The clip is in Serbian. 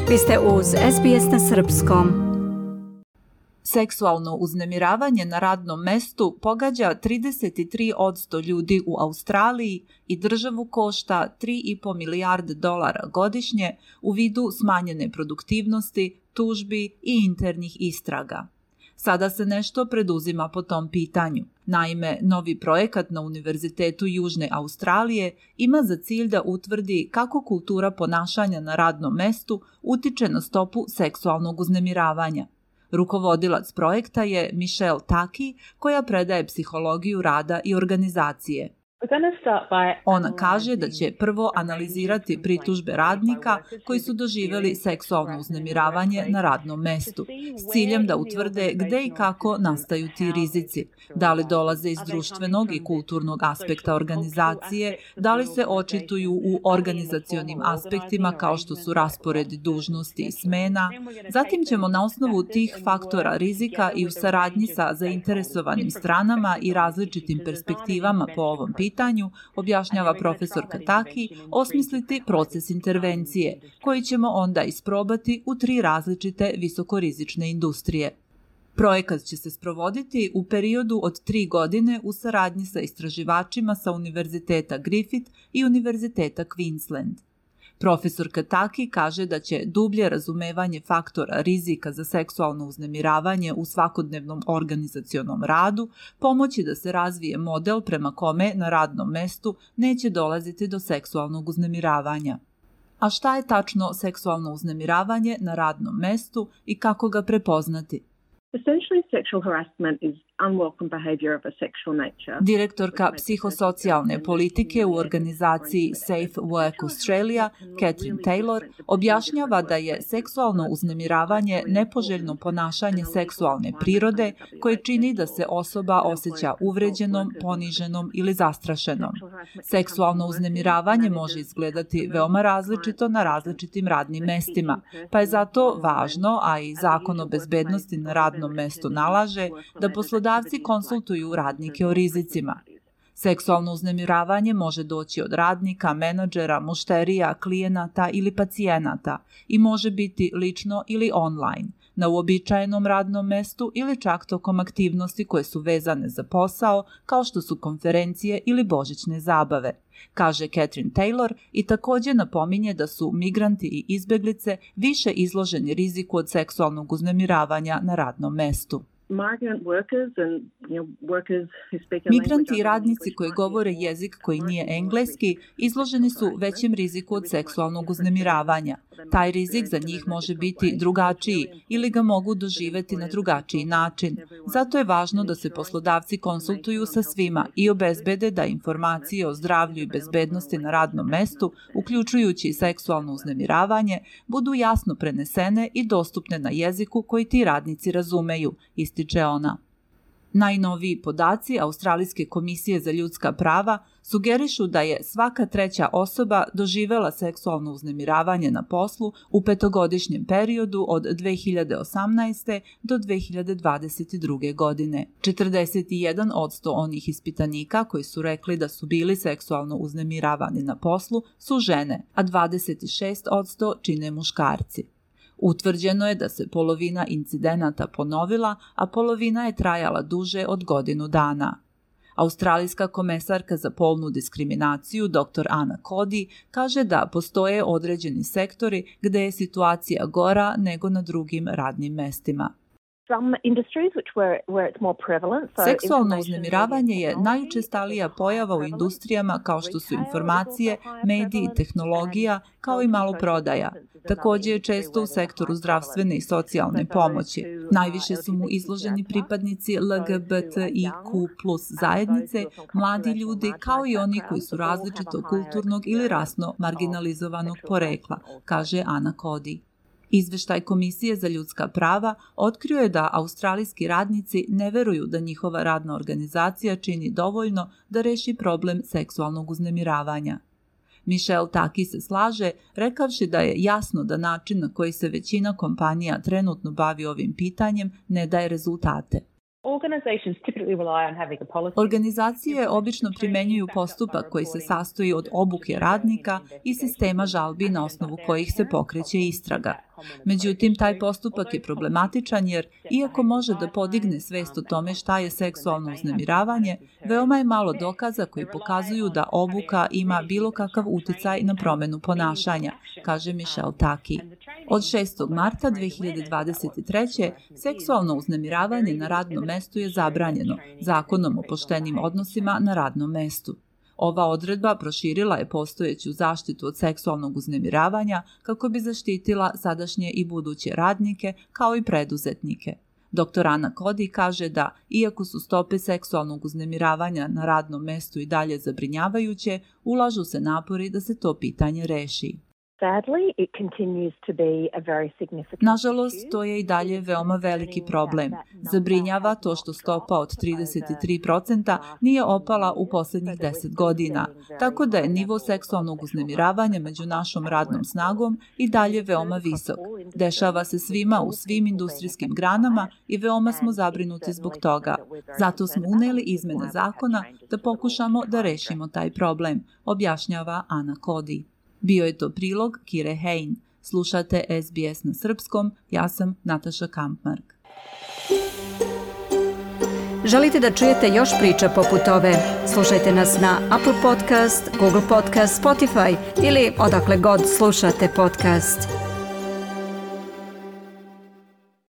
Vi ste uz SBS na Srpskom. Seksualno uznemiravanje na radnom mestu pogađa 33% ljudi u Australiji i državu košta $3,5 milijarde godišnje u vidu smanjene produktivnosti, tužbi i internih istraga. Sada se nešto preduzima po tom pitanju. Naime, novi projekat na Univerzitetu Južne Australije ima za cilj da utvrdi kako kultura ponašanja na radnom mestu utiče na stopu seksualnog uznemiravanja. Rukovodilac projekta je Michelle Taki, koja predaje psihologiju rada i organizacije. Ona kaže da će prvo analizirati pritužbe radnika koji su doživjeli seksualno uznemiravanje na radnom mestu, s ciljem da utvrde gde i kako nastaju ti rizici, da li dolaze iz društvenog i kulturnog aspekta organizacije, da li se očituju u organizacionim aspektima kao što su raspored dužnosti i smena. Zatim ćemo na osnovu tih faktora rizika i u saradnji sa zainteresovanim stranama i različitim perspektivama po ovom pitanju, objašnjava profesorka Taki, osmisliti proces intervencije, koji ćemo onda isprobati u 3 različite visokorizične industrije. Projekat će se sprovoditi u periodu od 3 godine u saradnji sa istraživačima sa Univerziteta Griffith i Univerziteta Queensland. Profesorka Taki kaže da će dublje razumevanje faktora rizika za seksualno uznemiravanje u svakodnevnom organizacionom radu pomoći da se razvije model prema kome na radnom mestu neće dolaziti do seksualnog uznemiravanja. A šta je tačno seksualno uznemiravanje na radnom mestu i kako ga prepoznati? Direktorka psihosocijalne politike u organizaciji Safe Work Australia, Catherine Taylor, objašnjava da je seksualno uznemiravanje nepoželjno ponašanje seksualne prirode koje čini da se osoba osjeća uvređenom, poniženom ili zastrašenom. Seksualno uznemiravanje može izgledati veoma različito na različitim radnim mestima, pa je zato važno, a i Zakon o bezbednosti na radnom mestu nalaže, da poslodavci konsultuju radnike o rizicima. Seksualno uznemiravanje može doći od radnika, menadžera, mušterija, klijenata ili pacijenata i može biti lično ili online, na uobičajenom radnom mestu ili čak tokom aktivnosti koje su vezane za posao, kao što su konferencije ili božićne zabave, kaže Catherine Taylor i također napominje da su migranti i izbeglice više izloženi riziku od seksualnog uznemiravanja na radnom mestu. Migranti i radnici koji govore jezik koji nije engleski izloženi su većem riziku od seksualnog uznemiravanja. Taj rizik za njih može biti drugačiji ili ga mogu doživjeti na drugačiji način. Zato je važno da se poslodavci konsultuju sa svima i obezbede da informacije o zdravlju i bezbednosti na radnom mestu, uključujući seksualno uznemiravanje, budu jasno prenesene i dostupne na jeziku koji ti radnici razumeju, ističe ona. Najnoviji podaci Australijske komisije za ljudska prava sugerišu da je svaka 3. osoba doživela seksualno uznemiravanje na poslu u 5-godišnjem periodu od 2018. do 2022. godine. 41% onih ispitanika koji su rekli da su bili seksualno uznemiravani na poslu su žene, a 26% čine muškarci. Utvrđeno je da se polovina incidenata ponovila, a polovina je trajala duže od godinu dana. Australijska komesarka za polnu diskriminaciju, dr. Anna Cody, kaže da postoje određeni sektori gde je situacija gora nego na drugim radnim mestima. Seksualno uznemiravanje je najučestalija pojava u industrijama kao što su informacije, mediji, tehnologija, kao i maloprodaja. Također je često u sektoru zdravstvene i socijalne pomoći. Najviše su mu izloženi pripadnici LGBTIQ+ zajednice, mladi ljudi, kao i oni koji su različitog kulturnog ili rasno marginalizovanog porekla, kaže Anna Cody. Izveštaj Komisije za ljudska prava otkrio je da australijski radnici ne veruju da njihova radna organizacija čini dovoljno da reši problem seksualnog uznemiravanja. Michelle Taki se slaže, rekavši da je jasno da način na koji se većina kompanija trenutno bavi ovim pitanjem ne daje rezultate. Organizacije obično primenjuju postupak koji se sastoji od obuke radnika i sistema žalbi na osnovu kojih se pokreće istraga. Međutim, taj postupak je problematičan jer, iako može da podigne svest o tome šta je seksualno uznemiravanje, veoma je malo dokaza koji pokazuju da obuka ima bilo kakav uticaj na promenu ponašanja, kaže Michelle Taki. Od 6. marta 2023. seksualno uznemiravanje na radnom mestu je zabranjeno Zakonom o poštenim odnosima na radnom mestu. Ova odredba proširila je postojeću zaštitu od seksualnog uznemiravanja kako bi zaštitila sadašnje i buduće radnike kao i preduzetnike. Dr. Ana Cody kaže da, iako su stope seksualnog uznemiravanja na radnom mestu i dalje zabrinjavajuće, ulažu se napori da se to pitanje reši. Nažalost, to je i dalje veoma veliki problem. Zabrinjava to što stopa od 33% nije opala u poslednjih 10 godina, tako da je nivo seksualnog uznemiravanja među našom radnom snagom i dalje veoma visok. Dešava se svima u svim industrijskim granama i veoma smo zabrinuti zbog toga. Zato smo uneli izmene zakona da pokušamo da rešimo taj problem, objašnjava Ana Cody. Bio je to prilog Kire Hein. Slušate SBS na srpskom, ja sam Nataša Kampmark. Želite da čujete još priča poput ove? Slušajte nas na Apple Podcast, Google Podcast, Spotify ili odakle god slušate podcast.